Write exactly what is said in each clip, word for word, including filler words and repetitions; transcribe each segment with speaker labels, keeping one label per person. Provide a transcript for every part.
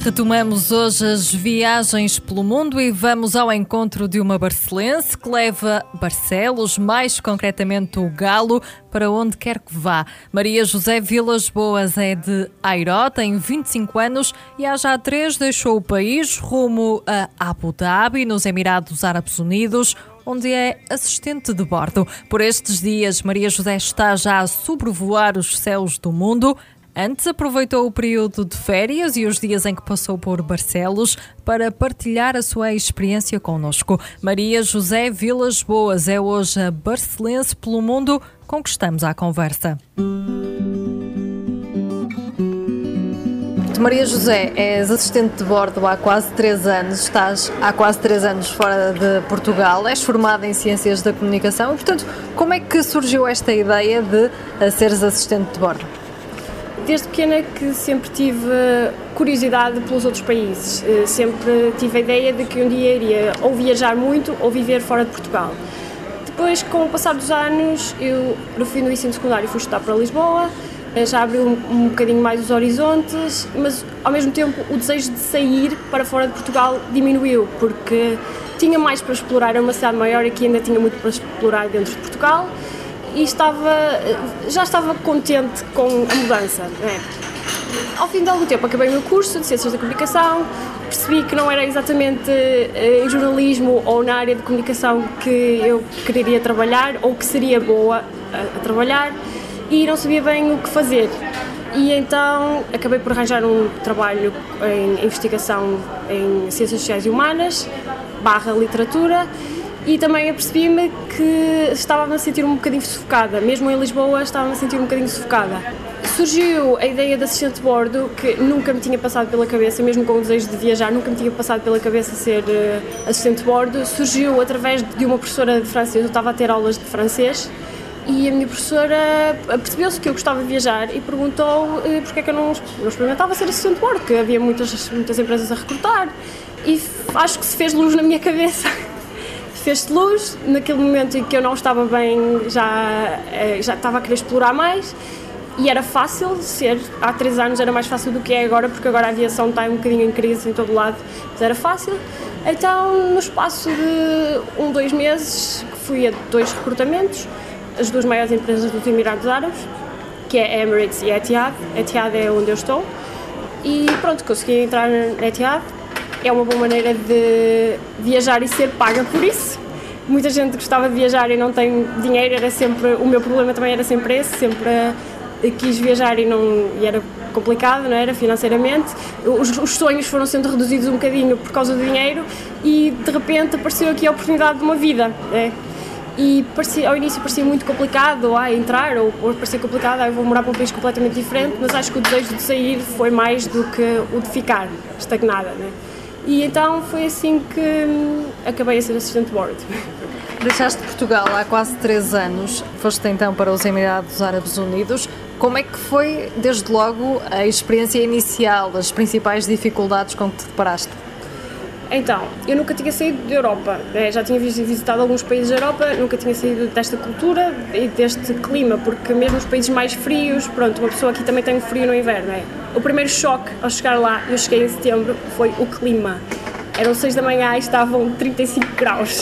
Speaker 1: Retomamos hoje as viagens pelo mundo e vamos ao encontro de uma barcelense que leva Barcelos, mais concretamente o Galo, para onde quer que vá. Maria José Vilas Boas é de Airó, tem vinte e cinco anos e há já três deixou o país rumo a Abu Dhabi, nos Emirados Árabes Unidos, onde é assistente de bordo. Por estes dias, Maria José está já a sobrevoar os céus do mundo. Antes aproveitou o período de férias e os dias em que passou por Barcelos para partilhar a sua experiência connosco. Maria José Vilas Boas é hoje a barcelense pelo mundo com que estamos à conversa. Maria José, és assistente de bordo há quase três anos, estás há quase três anos fora de Portugal, és formada em Ciências da Comunicação e, portanto, como é que surgiu esta ideia de seres assistente de bordo?
Speaker 2: Desde pequena que sempre tive curiosidade pelos outros países, sempre tive a ideia de que um dia iria ou viajar muito ou viver fora de Portugal. Depois, com o passar dos anos, eu no fim do ensino secundário fui estudar para Lisboa, já abriu um, um bocadinho mais os horizontes, mas ao mesmo tempo o desejo de sair para fora de Portugal diminuiu, porque tinha mais para explorar, era uma cidade maior e que ainda tinha muito para explorar dentro de Portugal. E estava, já estava contente com a mudança. Né? Ao fim de algum tempo acabei o meu curso de Ciências da Comunicação, percebi que não era exatamente em jornalismo ou na área de comunicação que eu queria trabalhar ou que seria boa a, a trabalhar e não sabia bem o que fazer. E então acabei por arranjar um trabalho em investigação em Ciências Sociais e Humanas, barra literatura, e também apercebi-me que estava-me a sentir um bocadinho sufocada, mesmo em Lisboa estava-me a sentir um bocadinho sufocada. Surgiu a ideia de assistente de bordo, que nunca me tinha passado pela cabeça, mesmo com o desejo de viajar, nunca me tinha passado pela cabeça ser uh, assistente de bordo. Surgiu através de uma professora de francês, eu estava a ter aulas de francês, e a minha professora percebeu-se que eu gostava de viajar e perguntou uh, porque é que eu não, não experimentava ser assistente de bordo, porque havia muitas, muitas empresas a recrutar, e acho que se fez luz na minha cabeça. Fez-se luz, naquele momento em que eu não estava bem, já, já estava a querer explorar mais e era fácil ser, há três anos era mais fácil do que é agora, porque agora a aviação está um bocadinho em crise em todo lado, mas era fácil. Então, no espaço de um, dois meses, fui a dois recrutamentos, as duas maiores empresas dos Emirados Árabes, que é a Emirates e a Etihad. A Etihad é onde eu estou e pronto, consegui entrar na Etihad. É uma boa maneira de viajar e ser paga por isso. Muita gente gostava de viajar e não tem dinheiro, era sempre, o meu problema também era sempre esse, sempre quis viajar e, não, e era complicado, não era, financeiramente. Os, os sonhos foram sendo reduzidos um bocadinho por causa do dinheiro e de repente apareceu aqui a oportunidade de uma vida. Né? E parecia, ao início parecia muito complicado ah, entrar, ou, ou parecia complicado, ah, eu vou morar para um país completamente diferente, mas acho que o desejo de sair foi mais do que o de ficar estagnada. Né? E então foi assim que hum, acabei a ser assistente de bordo.
Speaker 1: Deixaste Portugal há quase três anos, foste então para os Emirados Árabes Unidos. Como é que foi, desde logo, a experiência inicial, as principais dificuldades com que te deparaste?
Speaker 2: Então, eu nunca tinha saído da Europa, né? Já tinha visitado alguns países da Europa, nunca tinha saído desta cultura e deste clima, porque mesmo os países mais frios, pronto, uma pessoa aqui também tem frio no inverno, né? O primeiro choque ao chegar lá, eu cheguei em setembro, foi o clima. Eram seis da manhã e estavam trinta e cinco graus.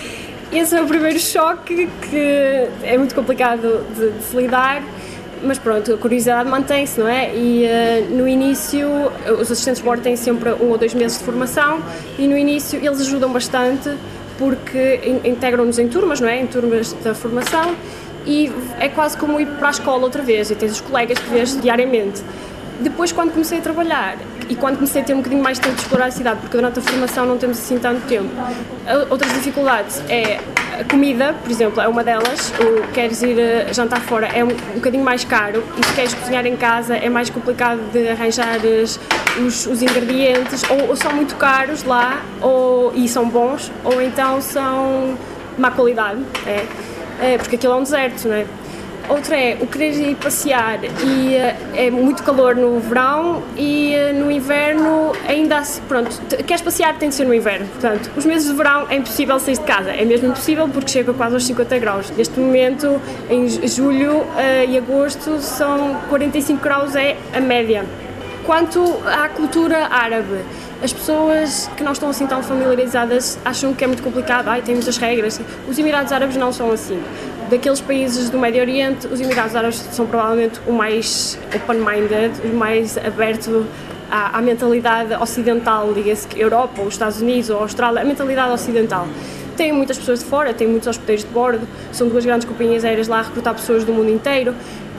Speaker 2: Esse é o primeiro choque, que é muito complicado de, de se lidar, mas pronto, a curiosidade mantém-se, não é? E uh, no início, os assistentes de bordo têm sempre um ou dois meses de formação e no início eles ajudam bastante porque in- integram-nos em turmas, não é? Em turmas da formação e é quase como ir para a escola outra vez e tens os colegas que vês diariamente. Depois, quando comecei a trabalhar e quando comecei a ter um bocadinho mais tempo de explorar a cidade, porque durante a formação não temos assim tanto tempo, outras dificuldades é a comida, por exemplo, é uma delas. Ou queres ir jantar fora, é um, um bocadinho mais caro, e se queres cozinhar em casa é mais complicado de arranjar os, os ingredientes, ou, ou são muito caros lá ou, e são bons, ou então são de má qualidade, é, é, porque aquilo é um deserto, não é? Outra é o querer ir passear e uh, é muito calor no verão e uh, no inverno ainda assim, pronto, te, queres passear tem de ser no inverno, portanto, os meses de verão é impossível sair de casa, é mesmo impossível porque chega quase aos cinquenta graus. Neste momento, em julho uh, e agosto, são quarenta e cinco graus é a média. Quanto à cultura árabe, as pessoas que não estão assim tão familiarizadas acham que é muito complicado, ai, tem muitas regras. Os Emirados Árabes não são assim. Daqueles países do Médio Oriente, os Emirados Árabes são provavelmente o mais open-minded, o mais aberto à, à mentalidade ocidental, diga-se que Europa, ou os Estados Unidos, ou a Austrália, a mentalidade ocidental. Tem muitas pessoas de fora, tem muitos hospedeiros de bordo, são duas grandes companhias aéreas lá a recrutar pessoas do mundo inteiro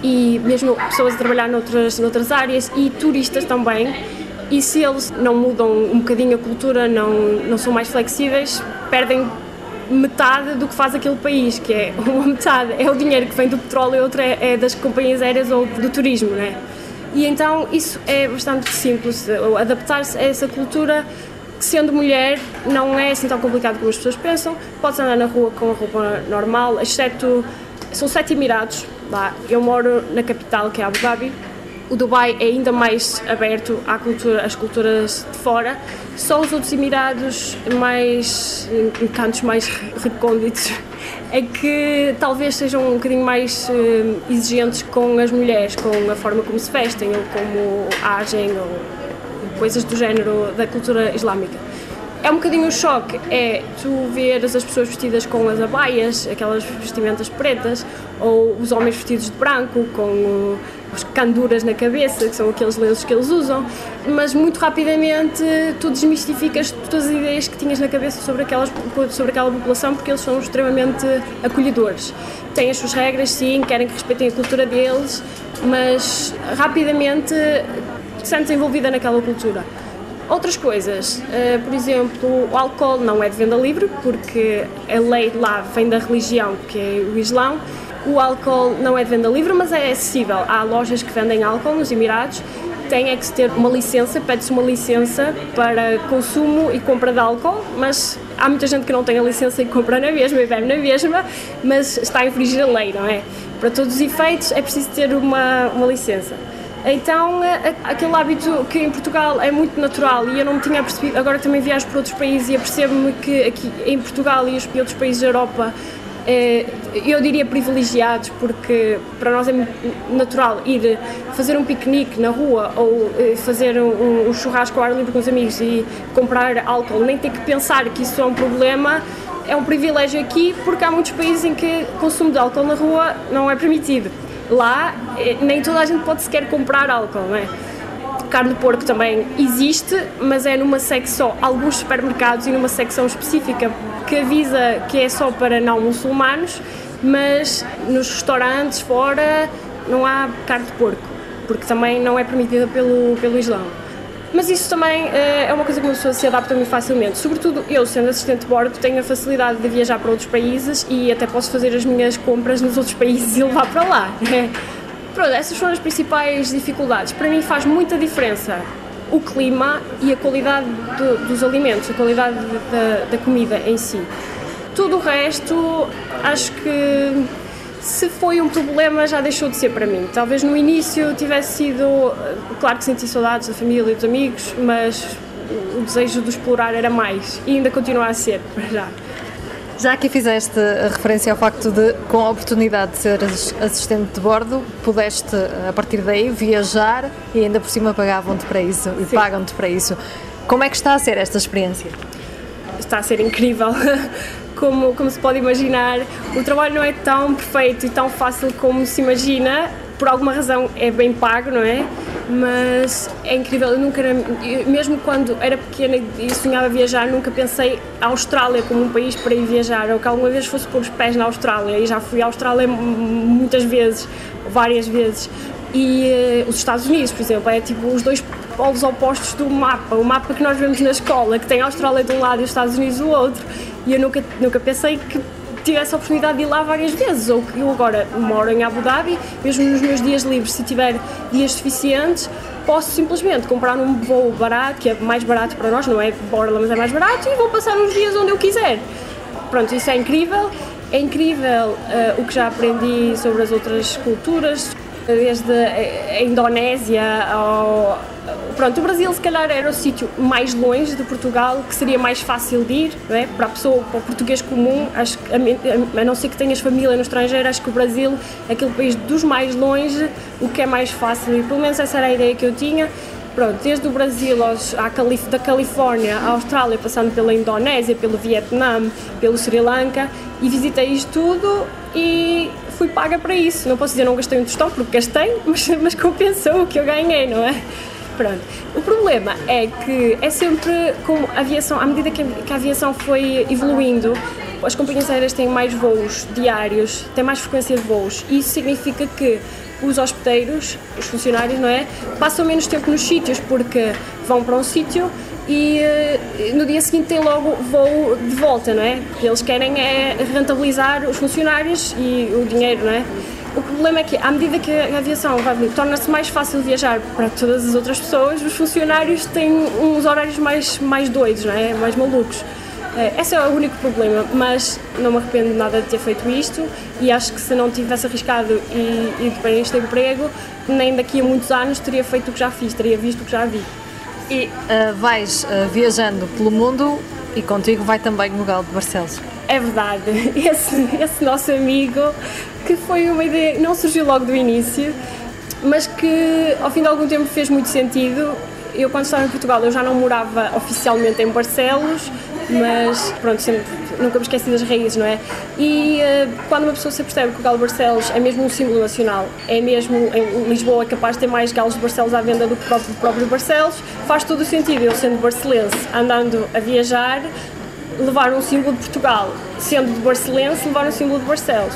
Speaker 2: e mesmo pessoas a trabalhar noutras, noutras áreas e turistas também. E se eles não mudam um bocadinho a cultura, não, não são mais flexíveis, perdem metade do que faz aquele país, que é uma metade é o dinheiro que vem do petróleo e outra é, é das companhias aéreas ou do turismo, né? E então isso é bastante simples, adaptar-se a essa cultura, que sendo mulher não é assim tão complicado como as pessoas pensam, pode-se andar na rua com a roupa normal, exceto, são sete Emirados lá, eu moro na capital que é Abu Dhabi. O Dubai é ainda mais aberto à cultura, às culturas de fora. Só os outros Emirados, mais, em cantos mais recônditos, é que talvez sejam um bocadinho mais uh, exigentes com as mulheres, com a forma como se vestem ou como agem ou coisas do género da cultura islâmica. É um bocadinho um choque, é tu veres as pessoas vestidas com as abaias, aquelas vestimentas pretas, ou os homens vestidos de branco, com uh, os canduras na cabeça, que são aqueles lenços que eles usam, mas muito rapidamente tu desmistificas todas as ideias que tinhas na cabeça sobre, aquelas, sobre aquela população, porque eles são extremamente acolhedores. Têm as suas regras, sim, querem que respeitem a cultura deles, mas rapidamente te sentes envolvida naquela cultura. Outras coisas, uh, por exemplo, o álcool não é de venda livre, porque a lei lá vem da religião, que é o Islão. O álcool não é de venda livre, mas é acessível. Há lojas que vendem álcool nos Emirados, tem é que se ter uma licença, pede-se uma licença para consumo e compra de álcool, mas há muita gente que não tem a licença e compra na mesma e bebe na mesma, mas está a infringir a lei, não é? Para todos os efeitos é preciso ter uma, uma licença. Então, aquele hábito que em Portugal é muito natural e eu não me tinha percebido, agora também viajo para outros países e apercebo-me que aqui em Portugal e os outros países da Europa, eu diria privilegiados, porque para nós é muito natural ir fazer um piquenique na rua ou fazer um, um churrasco ao ar livre com os amigos e comprar álcool, nem ter que pensar que isso é um problema. É um privilégio aqui porque há muitos países em que o consumo de álcool na rua não é permitido. Lá, nem toda a gente pode sequer comprar álcool, não é? Carne de porco também existe, mas é numa secção, alguns supermercados e numa secção específica que avisa que é só para não muçulmanos, mas nos restaurantes fora não há carne de porco, porque também não é permitida pelo, pelo Islão. Mas isso também é uma coisa que uma pessoa se adapta muito facilmente. Sobretudo eu, sendo assistente de bordo, tenho a facilidade de viajar para outros países e até posso fazer as minhas compras nos outros países e levar para lá. Pronto, essas foram as principais dificuldades. Para mim faz muita diferença o clima e a qualidade do, dos alimentos, a qualidade da, da comida em si. Tudo o resto, acho que se foi um problema já deixou de ser para mim. Talvez no início tivesse sido, claro que senti saudades da família e dos amigos, mas o desejo de explorar era mais e ainda continua a ser, para já.
Speaker 1: Já que fizeste a referência ao facto de, com a oportunidade de seres assistente de bordo, pudeste, a partir daí, viajar e ainda por cima pagavam-te para isso e pagam-te para isso. Como é que está a ser esta experiência?
Speaker 2: Está a ser incrível. Como, como se pode imaginar, o trabalho não é tão perfeito e tão fácil como se imagina. Por alguma razão é bem pago, não é? Mas é incrível, eu nunca, eu, mesmo quando era pequena e sonhava viajar, nunca pensei a Austrália como um país para ir viajar, ou que alguma vez fosse pôr os pés na Austrália, e já fui à Austrália muitas vezes, várias vezes, e uh, os Estados Unidos, por exemplo, é tipo os dois polos opostos do mapa, o mapa que nós vemos na escola, que tem a Austrália de um lado e os Estados Unidos do outro, e eu nunca, nunca pensei que tivesse a oportunidade de ir lá várias vezes, ou que eu agora moro em Abu Dhabi, mesmo nos meus dias livres, se tiver dias suficientes, posso simplesmente comprar um voo barato, que é mais barato para nós, não é borla, mas é mais barato, e vou passar uns dias onde eu quiser. Pronto, isso é incrível. É incrível uh, o que já aprendi sobre as outras culturas, desde a Indonésia ao... Pronto, o Brasil se calhar era o sítio mais longe de Portugal, que seria mais fácil de ir, não é? Para a pessoa, para o português comum, acho que, a não ser que tenhas família no estrangeiro, acho que o Brasil é aquele país dos mais longe, o que é mais fácil, e pelo menos essa era a ideia que eu tinha. Pronto, desde o Brasil aos, à Calif da Califórnia à Austrália, passando pela Indonésia, pelo Vietnã, pelo Sri Lanka, e visitei isto tudo e fui paga para isso. Não posso dizer que não gastei um tostão, porque gastei, mas, mas compensou o que eu ganhei, não é? Pronto. O problema é que é sempre como a aviação, à medida que a, que a aviação foi evoluindo, as companhias aéreas têm mais voos diários, têm mais frequência de voos, e isso significa que os hospedeiros, os funcionários, não é, passam menos tempo nos sítios, porque vão para um sítio e no dia seguinte têm logo voo de volta, não é? Porque eles querem é rentabilizar os funcionários e o dinheiro, não é? O problema é que, à medida que a aviação vai evoluir, torna-se mais fácil viajar para todas as outras pessoas, os funcionários têm uns horários mais, mais doidos, não é? Mais malucos. Esse é o único problema, mas não me arrependo nada de ter feito isto, e acho que se não tivesse arriscado e ido para este emprego, nem daqui a muitos anos teria feito o que já fiz, teria visto o que já vi.
Speaker 1: E uh, vais uh, viajando pelo mundo e contigo vai também o Galo de Barcelos.
Speaker 2: É verdade, esse, esse nosso amigo, que foi uma ideia, não surgiu logo do início, mas que ao fim de algum tempo fez muito sentido. Eu, quando estava em Portugal, eu já não morava oficialmente em Barcelos, mas pronto, sempre, nunca me esqueci das raízes, não é? E uh, quando uma pessoa se percebe que o Galo de Barcelos é mesmo um símbolo nacional, é mesmo, em Lisboa é capaz de ter mais galos de Barcelos à venda do que o próprio, do próprio Barcelos, faz todo o sentido, eu sendo barcelense, andando a viajar, levar um símbolo de Portugal, sendo de barcelense, levar um símbolo de Barcelos.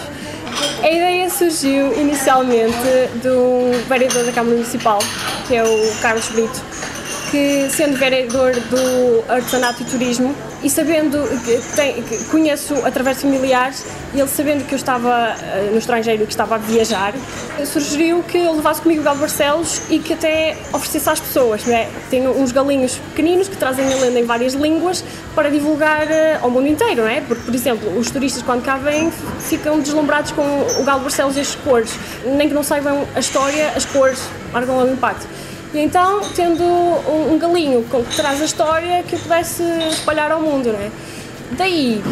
Speaker 2: A ideia surgiu inicialmente de um vereador da Câmara Municipal, que é o Carlos Brito, que, sendo vereador do artesanato e turismo, e sabendo que, tem, que conheço através de familiares, e ele sabendo que eu estava uh, no estrangeiro e que estava a viajar, sugeriu que eu levasse comigo o Galo de Barcelos e que até oferecesse às pessoas, não é? Tenho uns galinhos pequeninos que trazem a lenda em várias línguas para divulgar uh, ao mundo inteiro, não é? Porque, por exemplo, os turistas quando cá vêm ficam deslumbrados com o Galo de Barcelos e as cores, nem que não saibam a história, as cores marcam logo o impacto. E então, tendo um, um galinho que traz a história, que eu pudesse espalhar ao mundo, não é? Daí,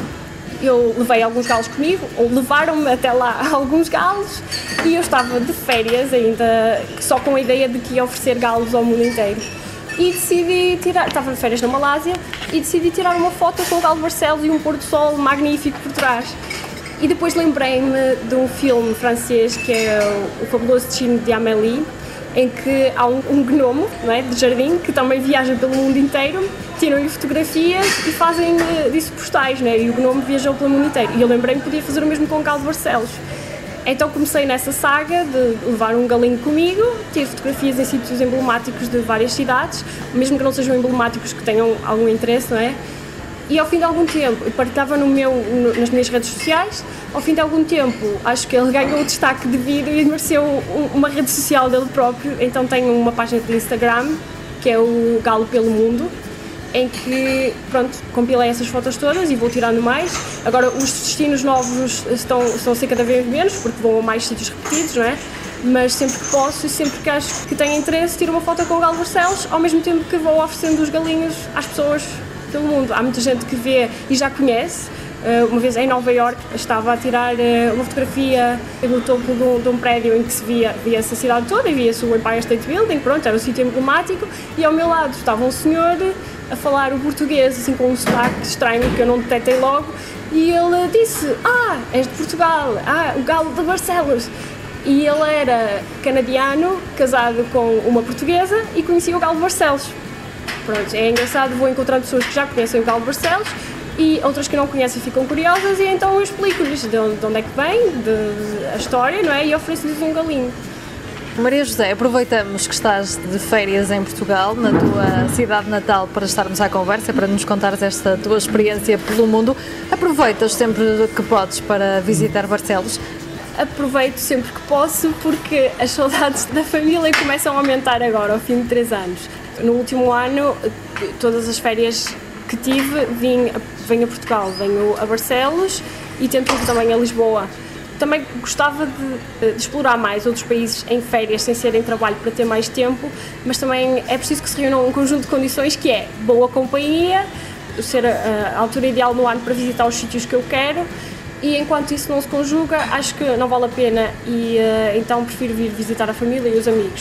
Speaker 2: eu levei alguns galos comigo, ou levaram-me até lá alguns galos, e eu estava de férias ainda, só com a ideia de que ia oferecer galos ao mundo inteiro. E decidi tirar, estava de férias na Malásia, e decidi tirar uma foto com o Galo de Barcelos e um pôr do sol magnífico por trás. E depois lembrei-me de um filme francês que é o, o Fabuloso Destino de Amélie, em que há um, um gnomo, não é, de jardim, que também viaja pelo mundo inteiro, tiram-lhe fotografias e fazem disso postais, não é? E o gnomo viajou pelo mundo inteiro. E eu lembrei-me que podia fazer o mesmo com o Galo de Barcelos. Então comecei nessa saga de levar um galinho comigo, ter fotografias em sítios emblemáticos de várias cidades, mesmo que não sejam emblemáticos, que tenham algum interesse, não é? E ao fim de algum tempo, eu partilhava no meu, no, nas minhas redes sociais, ao fim de algum tempo, acho que ele ganhou o destaque devido e mereceu uma rede social dele próprio, então tenho uma página de Instagram, que é o Galo pelo Mundo, em que, pronto, compilei essas fotos todas e vou tirando mais. Agora, os destinos novos estão, estão a ser cada vez menos, porque vão a mais sítios repetidos, não é? Mas sempre que posso e sempre que acho que tenho interesse, tiro uma foto com o Galo de Barcelos, ao mesmo tempo que vou oferecendo os galinhos às pessoas pelo mundo. Há muita gente que vê e já conhece. Uma vez em Nova Iorque estava a tirar uma fotografia no topo de um, de um prédio em que se via, via-se a cidade toda e via-se o Empire State Building, pronto, era um sítio emblemático, e ao meu lado estava um senhor a falar o português, assim com um sotaque estranho que eu não detectei logo, e ele disse: "Ah, és de Portugal, ah, o Galo de Barcelos." E ele era canadiano, casado com uma portuguesa e conhecia o Galo de Barcelos. Pronto, é engraçado, vou encontrar pessoas que já conhecem o Galo de Barcelos e outras que não conhecem ficam curiosas, e então eu explico-lhes de onde, de onde é que vem, de, a história, não é? E ofereço-lhes um galinho.
Speaker 1: Maria José, aproveitamos que estás de férias em Portugal, na tua cidade natal, para estarmos à conversa, para nos contares esta tua experiência pelo mundo. Aproveitas sempre que podes para visitar Barcelos?
Speaker 2: Aproveito sempre que posso, porque as saudades da família começam a aumentar agora, ao fim de três anos. No último ano, todas as férias que tive, vim, venho a Portugal, venho a Barcelos e tento ir também a Lisboa. Também gostava de, de explorar mais outros países em férias, sem ser em trabalho, para ter mais tempo, mas também é preciso que se reúnam um conjunto de condições, que é boa companhia, ser a, a altura ideal no ano para visitar os sítios que eu quero, e enquanto isso não se conjuga, acho que não vale a pena, e uh, então prefiro vir visitar a família e os amigos.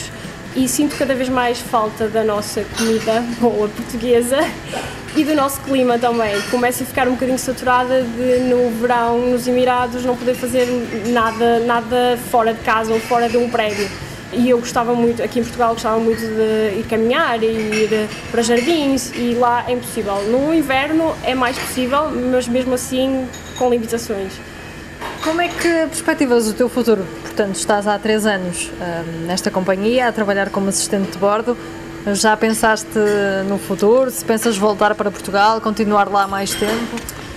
Speaker 2: e sinto cada vez mais falta da nossa comida boa portuguesa e do nosso clima também. Começo a ficar um bocadinho saturada de, no verão, nos Emirados, não poder fazer nada, nada fora de casa ou fora de um prédio. E eu gostava muito, aqui em Portugal, gostava muito de ir caminhar, e ir para jardins, e lá é impossível. No inverno é mais possível, mas mesmo assim com limitações.
Speaker 1: Como é que perspectivas o teu futuro? Portanto, estás há três anos hum, nesta companhia, a trabalhar como assistente de bordo. Já pensaste no futuro? Se pensas voltar para Portugal, continuar lá mais tempo?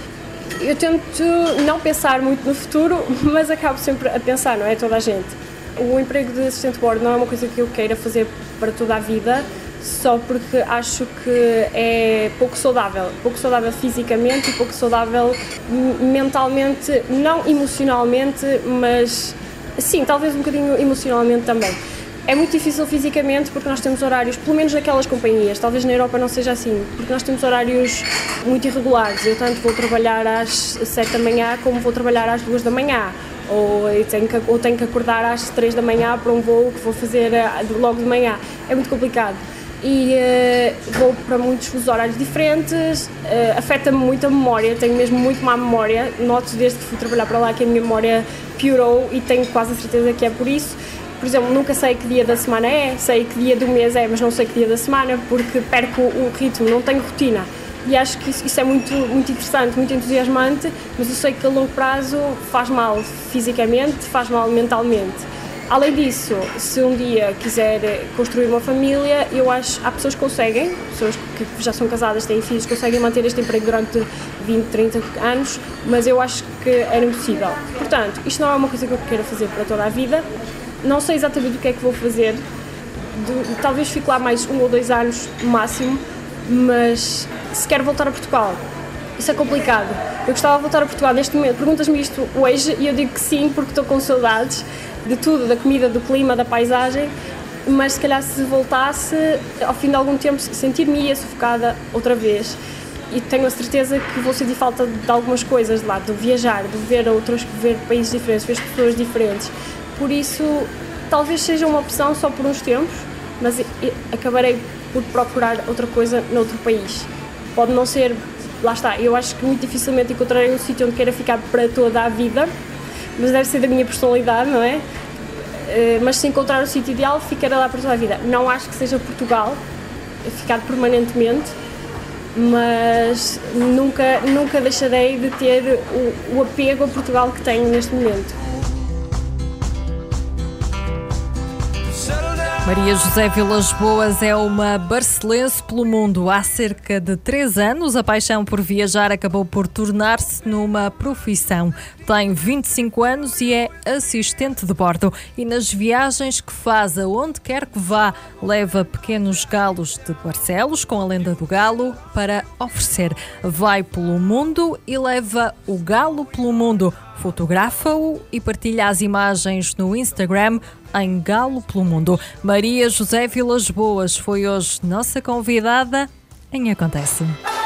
Speaker 2: Eu tento não pensar muito no futuro, mas acabo sempre a pensar, não é? Toda a gente. O emprego de assistente de bordo não é uma coisa que eu queira fazer para toda a vida, só porque acho que é pouco saudável, pouco saudável fisicamente e pouco saudável mentalmente, não emocionalmente, mas sim, talvez um bocadinho emocionalmente também. É muito difícil fisicamente porque nós temos horários, pelo menos naquelas companhias, talvez na Europa não seja assim, porque nós temos horários muito irregulares. Eu tanto vou trabalhar às sete da manhã como vou trabalhar às duas da manhã. Ou tenho, que, ou tenho que acordar às três da manhã para um voo que vou fazer logo de manhã. É muito complicado. E uh, vou para muitos horários diferentes, uh, afeta-me muito a memória, tenho mesmo muito má memória. Noto desde que fui trabalhar para lá que a minha memória piorou e tenho quase a certeza que é por isso. Por exemplo, nunca sei que dia da semana é, sei que dia do mês é, mas não sei que dia da semana porque perco o ritmo, não tenho rotina. E acho que isso, isso é muito, muito interessante, muito entusiasmante, mas eu sei que a longo prazo faz mal fisicamente, faz mal mentalmente. Além disso, se um dia quiser construir uma família, eu acho que há pessoas que conseguem, pessoas que já são casadas, têm filhos, conseguem manter este emprego durante vinte, trinta anos, mas eu acho que era impossível. Portanto, isto não é uma coisa que eu queira fazer para toda a vida, não sei exatamente o que é que vou fazer, de, talvez fique lá mais um ou dois anos no máximo, mas se quero voltar a Portugal, isso é complicado. Eu gostava de voltar a Portugal neste momento, perguntas-me isto hoje e eu digo que sim, porque estou com saudades de tudo, da comida, do clima, da paisagem, mas se calhar se voltasse, ao fim de algum tempo sentir-me-ia sufocada outra vez. E tenho a certeza que vou sentir falta de algumas coisas de lá, de viajar, de ver outros, ver países diferentes, ver pessoas diferentes. Por isso, talvez seja uma opção só por uns tempos, mas acabarei por procurar outra coisa noutro país. Pode não ser, lá está, eu acho que muito dificilmente encontrarei um sítio onde queira ficar para toda a vida, mas deve ser da minha personalidade, não é? Mas se encontrar o sítio ideal, ficarei lá para toda a vida. Não acho que seja Portugal, ficar permanentemente, mas nunca, nunca deixarei de ter o, o apego a Portugal que tenho neste momento.
Speaker 1: Maria José Vilas Boas é uma barcelense pelo mundo. Há cerca de três anos, a paixão por viajar acabou por tornar-se numa profissão. Tem vinte e cinco anos e é assistente de bordo. E nas viagens que faz, aonde quer que vá, leva pequenos galos de Barcelos, com a lenda do galo, para oferecer. Vai pelo mundo e leva o galo pelo mundo. Fotografa-o e partilha as imagens no Instagram em Galo pelo Mundo. Maria José Vilas Boas foi hoje nossa convidada em Acontece.